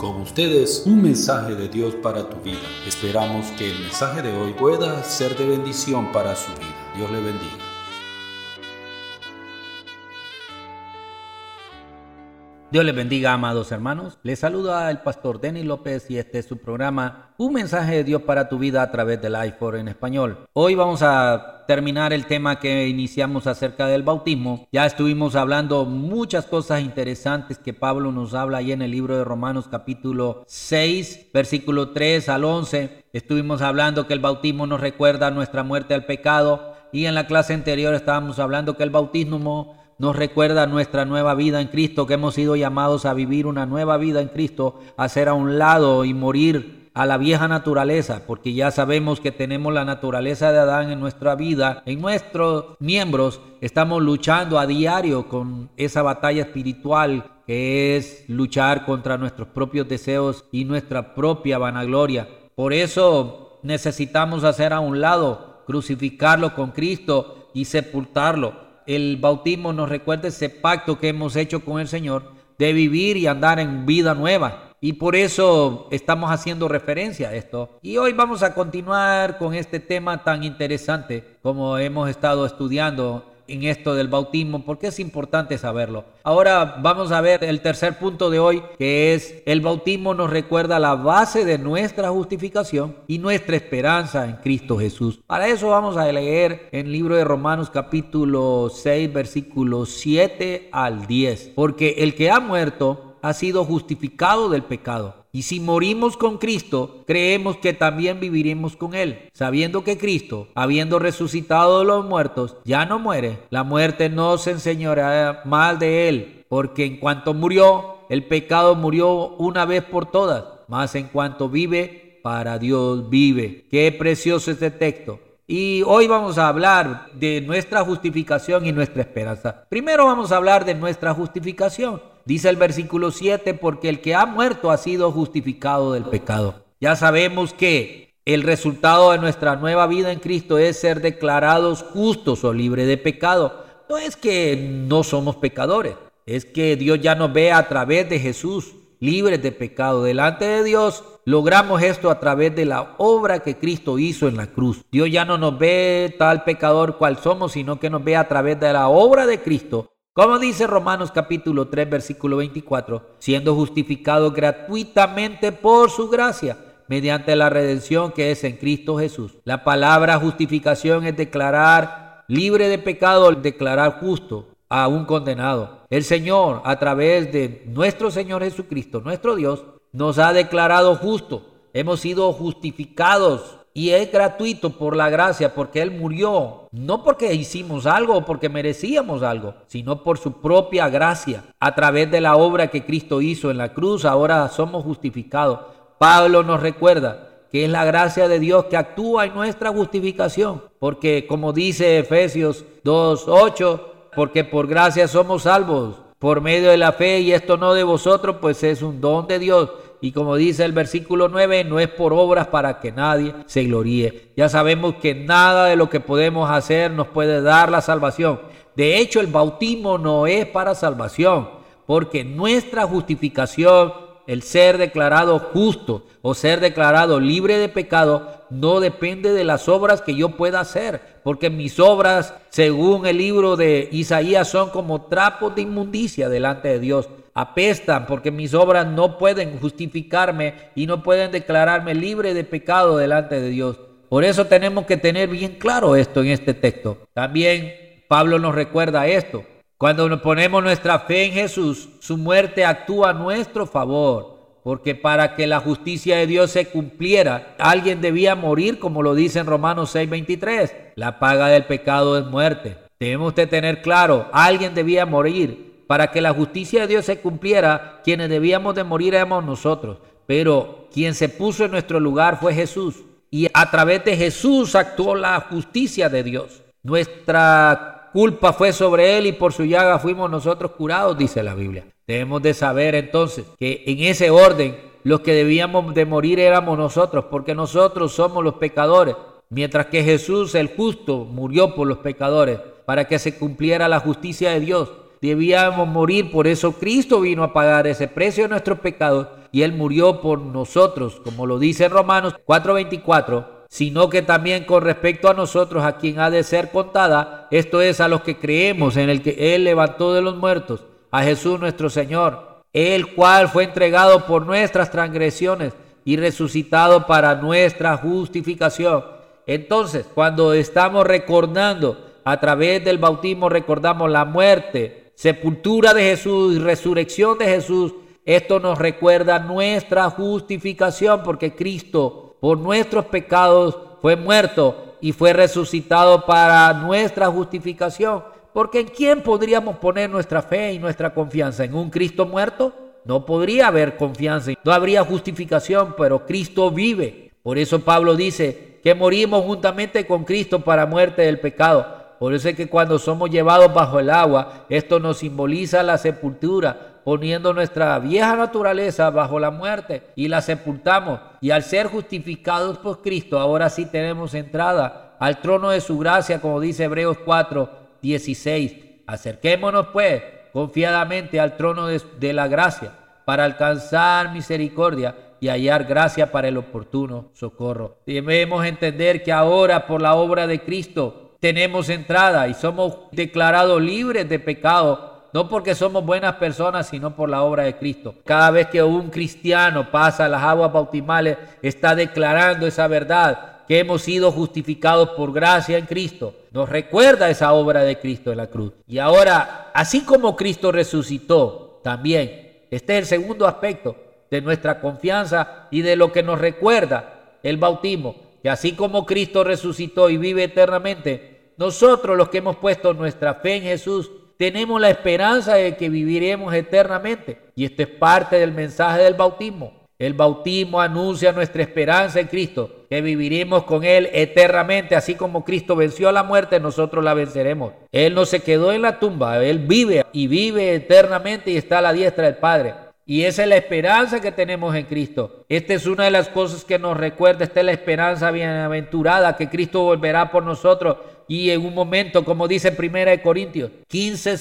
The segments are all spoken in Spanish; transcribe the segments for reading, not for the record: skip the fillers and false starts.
Con ustedes, un mensaje de Dios para tu vida. Esperamos que el mensaje de hoy pueda ser de bendición para su vida. Dios le bendiga. Dios les bendiga, amados hermanos. Les saluda el pastor Denis López y este es su programa, Un mensaje de Dios para tu vida a través del iPhone en español. Hoy vamos a terminar el tema que iniciamos acerca del bautismo. Ya estuvimos hablando muchas cosas interesantes que Pablo nos habla ahí en el libro de Romanos capítulo 6, versículo 3 al 11. Estuvimos hablando que el bautismo nos recuerda nuestra muerte al pecado y en la clase anterior estábamos hablando que el bautismo nos recuerda nuestra nueva vida en Cristo, que hemos sido llamados a vivir una nueva vida en Cristo, a hacer a un lado y morir a la vieja naturaleza, porque ya sabemos que tenemos la naturaleza de Adán en nuestra vida, en nuestros miembros. Estamos luchando a diario con esa batalla espiritual que es luchar contra nuestros propios deseos y nuestra propia vanagloria. Por eso necesitamos hacer a un lado, crucificarlo con Cristo y sepultarlo. El bautismo nos recuerda ese pacto que hemos hecho con el Señor de vivir y andar en vida nueva. Y por eso estamos haciendo referencia a esto. Y hoy vamos a continuar con este tema tan interesante como hemos estado estudiando en esto del bautismo, porque es importante saberlo. Ahora vamos a ver el tercer punto de hoy, que es el bautismo nos recuerda la base de nuestra justificación y nuestra esperanza en Cristo Jesús. Para eso vamos a leer en el libro de Romanos capítulo 6, versículos 7 al 10. Porque el que ha muerto ha sido justificado del pecado. Y si morimos con Cristo, creemos que también viviremos con Él, sabiendo que Cristo, habiendo resucitado de los muertos, ya no muere. La muerte no se enseñoreará más de Él, porque en cuanto murió, el pecado murió una vez por todas, mas en cuanto vive, para Dios vive. Qué precioso este texto. Y hoy vamos a hablar de nuestra justificación y nuestra esperanza. Primero vamos a hablar de nuestra justificación. Dice el versículo 7, porque el que ha muerto ha sido justificado del pecado. Ya sabemos que el resultado de nuestra nueva vida en Cristo es ser declarados justos o libres de pecado. No es que no somos pecadores, es que Dios ya nos ve a través de Jesús, libres de pecado. Delante de Dios logramos esto a través de la obra que Cristo hizo en la cruz. Dios ya no nos ve tal pecador cual somos, sino que nos ve a través de la obra de Cristo. Como dice Romanos capítulo 3, versículo 24, siendo justificados gratuitamente por su gracia, mediante la redención que es en Cristo Jesús. La palabra justificación es declarar libre de pecado, declarar justo a un condenado. El Señor, a través de nuestro Señor Jesucristo, nuestro Dios, nos ha declarado justos. Hemos sido justificados. Y es gratuito por la gracia, porque Él murió, no porque hicimos algo o porque merecíamos algo, sino por su propia gracia. A través de la obra que Cristo hizo en la cruz, ahora somos justificados. Pablo nos recuerda que es la gracia de Dios que actúa en nuestra justificación, porque como dice Efesios 2:8, porque por gracia somos salvos, por medio de la fe, y esto no de vosotros, pues es un don de Dios. Y como dice el versículo 9, no es por obras para que nadie se gloríe. Ya sabemos que nada de lo que podemos hacer nos puede dar la salvación. De hecho, el bautismo no es para salvación, porque nuestra justificación, el ser declarado justo o ser declarado libre de pecado, no depende de las obras que yo pueda hacer, porque mis obras, según el libro de Isaías, son como trapos de inmundicia delante de Dios. Apestan, porque mis obras no pueden justificarme y no pueden declararme libre de pecado delante de Dios. Por eso tenemos que tener bien claro esto en este texto. También Pablo nos recuerda esto. Cuando nos ponemos nuestra fe en Jesús, su muerte actúa a nuestro favor, porque para que la justicia de Dios se cumpliera, alguien debía morir, como lo dice en Romanos 6:23. La paga del pecado es muerte. Debemos de tener claro, alguien debía morir. Para que la justicia de Dios se cumpliera, quienes debíamos de morir éramos nosotros. Pero quien se puso en nuestro lugar fue Jesús. Y a través de Jesús actuó la justicia de Dios. Nuestra culpa fue sobre Él y por su llaga fuimos nosotros curados, dice la Biblia. Debemos de saber entonces que en ese orden los que debíamos de morir éramos nosotros, porque nosotros somos los pecadores. Mientras que Jesús, el justo, murió por los pecadores para que se cumpliera la justicia de Dios. Debíamos morir, por eso Cristo vino a pagar ese precio de nuestros pecados y Él murió por nosotros, como lo dice Romanos 4:24, sino que también con respecto a nosotros, a quien ha de ser contada, esto es, a los que creemos en el que Él levantó de los muertos, a Jesús nuestro Señor, el cual fue entregado por nuestras transgresiones y resucitado para nuestra justificación. Entonces, cuando estamos recordando a través del bautismo, recordamos la muerte, sepultura de Jesús y resurrección de Jesús. Esto nos recuerda nuestra justificación, porque Cristo por nuestros pecados fue muerto y fue resucitado para nuestra justificación. Porque ¿en quién podríamos poner nuestra fe y nuestra confianza? ¿En un Cristo muerto? No podría haber confianza, no habría justificación, pero Cristo vive. Por eso Pablo dice que morimos juntamente con Cristo para muerte del pecado. Por eso es que cuando somos llevados bajo el agua, esto nos simboliza la sepultura, poniendo nuestra vieja naturaleza bajo la muerte y la sepultamos. Y al ser justificados por Cristo, ahora sí tenemos entrada al trono de su gracia, como dice Hebreos 4:16. Acerquémonos pues confiadamente al trono de la gracia para alcanzar misericordia y hallar gracia para el oportuno socorro. Debemos entender que ahora por la obra de Cristo tenemos entrada y somos declarados libres de pecado, no porque somos buenas personas, sino por la obra de Cristo. Cada vez que un cristiano pasa las aguas bautismales, está declarando esa verdad, que hemos sido justificados por gracia en Cristo. Nos recuerda esa obra de Cristo en la cruz. Y ahora, así como Cristo resucitó, también, este es el segundo aspecto de nuestra confianza y de lo que nos recuerda el bautismo, que así como Cristo resucitó y vive eternamente, nosotros los que hemos puesto nuestra fe en Jesús, tenemos la esperanza de que viviremos eternamente. Y esto es parte del mensaje del bautismo. El bautismo anuncia nuestra esperanza en Cristo, que viviremos con Él eternamente. Así como Cristo venció a la muerte, nosotros la venceremos. Él no se quedó en la tumba, Él vive y vive eternamente y está a la diestra del Padre. Y esa es la esperanza que tenemos en Cristo. Esta es una de las cosas que nos recuerda, esta es la esperanza bienaventurada, que Cristo volverá por nosotros. Y en un momento, como dice 1 Corintios 15,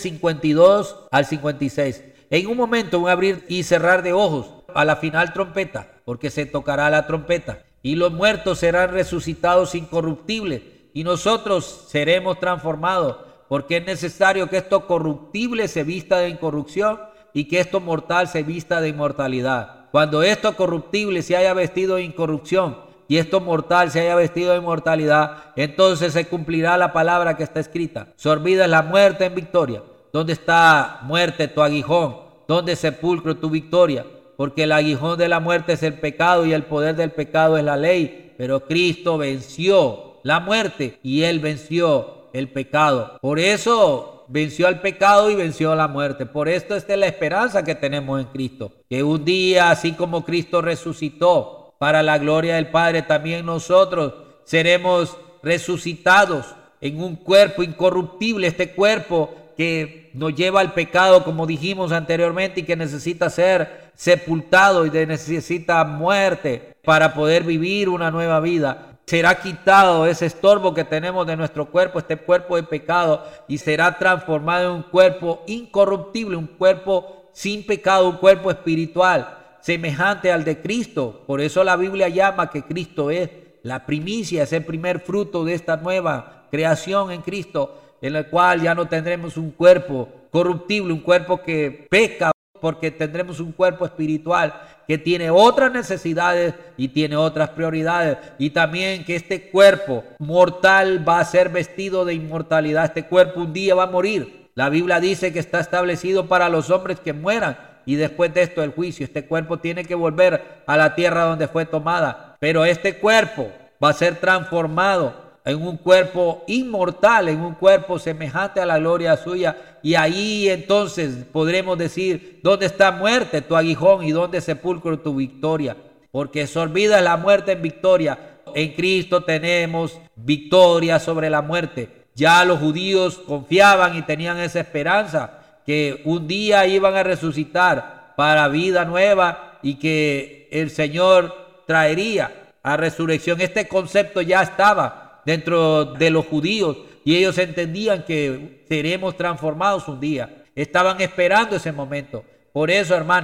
52 al 56, en un momento, un abrir y cerrar de ojos, a la final trompeta, porque se tocará la trompeta, y los muertos serán resucitados incorruptibles, y nosotros seremos transformados, porque es necesario que esto corruptible se vista de incorrupción, y que esto mortal se vista de inmortalidad. Cuando esto corruptible se haya vestido de incorrupción, y esto mortal se haya vestido de inmortalidad, entonces se cumplirá la palabra que está escrita: sorbida es la muerte en victoria. ¿Dónde está, muerte, tu aguijón? ¿Dónde, sepulcro, tu victoria? Porque el aguijón de la muerte es el pecado y el poder del pecado es la ley. Pero Cristo venció la muerte y Él venció el pecado. Por eso venció al pecado y venció a la muerte. Por esto esta es la esperanza que tenemos en Cristo. Que un día, así como Cristo resucitó para la gloria del Padre, también nosotros seremos resucitados en un cuerpo incorruptible. Este cuerpo que nos lleva al pecado, como dijimos anteriormente, y que necesita ser sepultado y necesita muerte para poder vivir una nueva vida. Será quitado ese estorbo que tenemos de nuestro cuerpo, este cuerpo de pecado, y será transformado en un cuerpo incorruptible, un cuerpo sin pecado, un cuerpo espiritual, semejante al de Cristo. Por eso la Biblia llama que Cristo es la primicia, es el primer fruto de esta nueva creación en Cristo, en el cual ya no tendremos un cuerpo corruptible, un cuerpo que peca, porque tendremos un cuerpo espiritual que tiene otras necesidades y tiene otras prioridades. Y también que este cuerpo mortal va a ser vestido de inmortalidad. Este cuerpo un día va a morir. La Biblia dice que está establecido para los hombres que mueran y después de esto el juicio. Este cuerpo tiene que volver a la tierra donde fue tomada. Pero este cuerpo va a ser transformado en un cuerpo inmortal, en un cuerpo semejante a la gloria suya. Y ahí entonces podremos decir: ¿dónde está, muerte, tu aguijón, y dónde, sepulcro, tu victoria? Porque sorbida la muerte en victoria. En Cristo tenemos victoria sobre la muerte. Ya los judíos confiaban y tenían esa esperanza que un día iban a resucitar para vida nueva y que el Señor traería a resurrección. Este concepto ya estaba dentro de los judíos y ellos entendían que seremos transformados un día. Estaban esperando ese momento. Por eso, hermanos,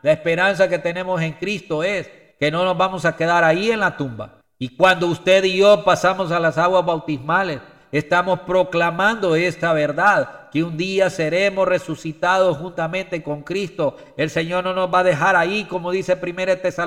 La esperanza que tenemos en Cristo es que no nos vamos a quedar ahí en la tumba. Y cuando usted y yo pasamos a las aguas bautismales, estamos proclamando esta verdad, que un día seremos resucitados juntamente con Cristo. El Señor no nos va a dejar ahí, como dice 1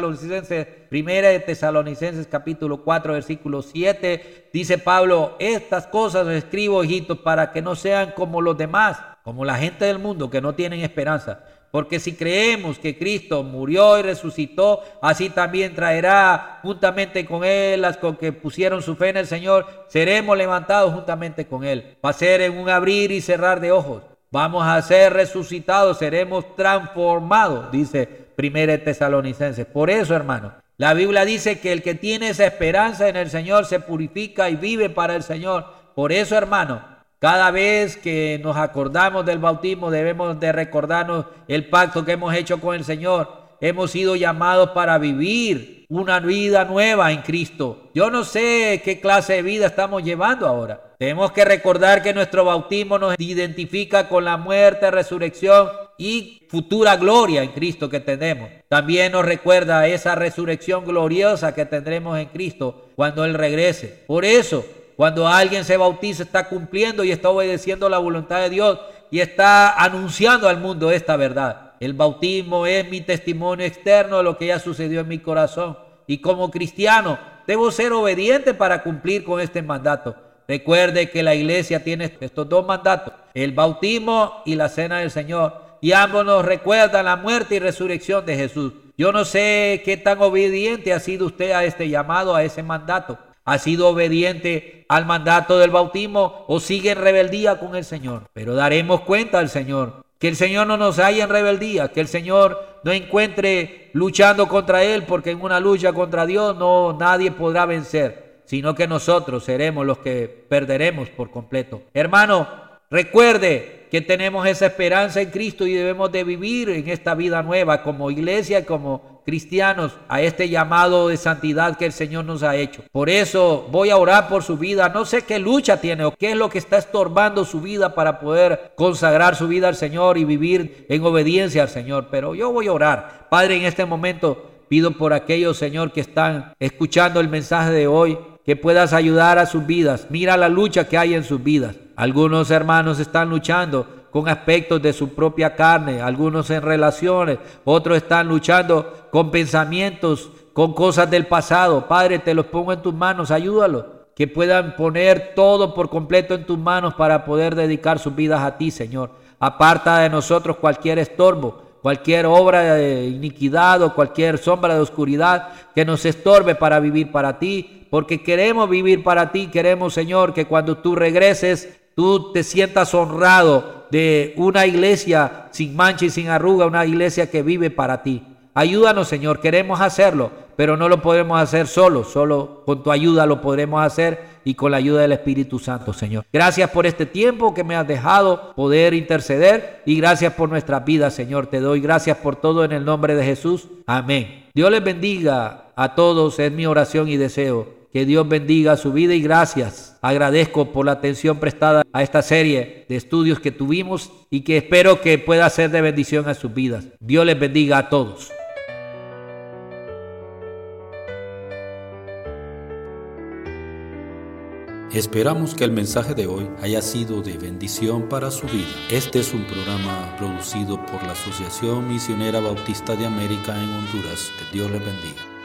de Tesalonicenses capítulo 4, versículo 7. Dice Pablo: estas cosas os escribo, hijitos, para que no sean como los demás, como la gente del mundo que no tienen esperanza. Porque si creemos que Cristo murió y resucitó, así también traerá juntamente con Él las que pusieron su fe en el Señor. Seremos levantados juntamente con Él. Va a ser en un abrir y cerrar de ojos. Vamos a ser resucitados, seremos transformados, dice 1 Tesalonicenses. Por eso, hermano, la Biblia dice que el que tiene esa esperanza en el Señor se purifica y vive para el Señor. Por eso, hermano, cada vez que nos acordamos del bautismo, debemos de recordarnos el pacto que hemos hecho con el Señor. Hemos sido llamados para vivir una vida nueva en Cristo. Yo no sé qué clase de vida estamos llevando ahora. Tenemos que recordar que nuestro bautismo nos identifica con la muerte, resurrección y futura gloria en Cristo que tenemos. También nos recuerda esa resurrección gloriosa que tendremos en Cristo cuando Él regrese. Por eso, cuando alguien se bautiza, está cumpliendo y está obedeciendo la voluntad de Dios y está anunciando al mundo esta verdad. El bautismo es mi testimonio externo de lo que ya sucedió en mi corazón. Y como cristiano, debo ser obediente para cumplir con este mandato. Recuerde que la iglesia tiene estos dos mandatos: el bautismo y la cena del Señor. Y ambos nos recuerdan la muerte y resurrección de Jesús. Yo no sé qué tan obediente ha sido usted a este llamado, a ese mandato. ¿Ha sido obediente al mandato del bautismo o sigue en rebeldía con el Señor? Pero daremos cuenta al Señor. Que el Señor no nos haya en rebeldía, que el Señor no encuentre luchando contra Él, porque en una lucha contra Dios nadie podrá vencer, sino que nosotros seremos los que perderemos por completo. Hermano, recuerde que tenemos esa esperanza en Cristo y debemos de vivir en esta vida nueva como iglesia, como cristianos, a este llamado de santidad que el Señor nos ha hecho. Por eso voy a orar por su vida. No sé qué lucha tiene o qué es lo que está estorbando su vida para poder consagrar su vida al Señor y vivir en obediencia al Señor, pero yo voy a orar. Padre, en este momento pido por aquellos, Señor, que están escuchando el mensaje de hoy, que puedas ayudar a sus vidas. Mira la lucha que hay en sus vidas. Algunos hermanos están luchando con aspectos de su propia carne, algunos en relaciones, otros están luchando con pensamientos, con cosas del pasado. Padre, te los pongo en tus manos, ayúdalos, que puedan poner todo por completo en tus manos para poder dedicar sus vidas a ti, Señor. Aparta de nosotros cualquier estorbo, cualquier obra de iniquidad o cualquier sombra de oscuridad que nos estorbe para vivir para ti, porque queremos vivir para ti. Queremos, Señor, que cuando tú regreses, tú te sientas honrado de una iglesia sin mancha y sin arruga, una iglesia que vive para ti. Ayúdanos, Señor, queremos hacerlo, pero no lo podemos hacer solo con tu ayuda lo podremos hacer y con la ayuda del Espíritu Santo, Señor. Gracias por este tiempo que me has dejado poder interceder y gracias por nuestra vida, Señor. Te doy gracias por todo en el nombre de Jesús. Amén. Dios les bendiga a todos, es mi oración y deseo. Que Dios bendiga su vida y gracias. Agradezco por la atención prestada a esta serie de estudios que tuvimos y que espero que pueda ser de bendición a sus vidas. Dios les bendiga a todos. Esperamos que el mensaje de hoy haya sido de bendición para su vida. Este es un programa producido por la Asociación Misionera Bautista de América en Honduras. Que Dios les bendiga.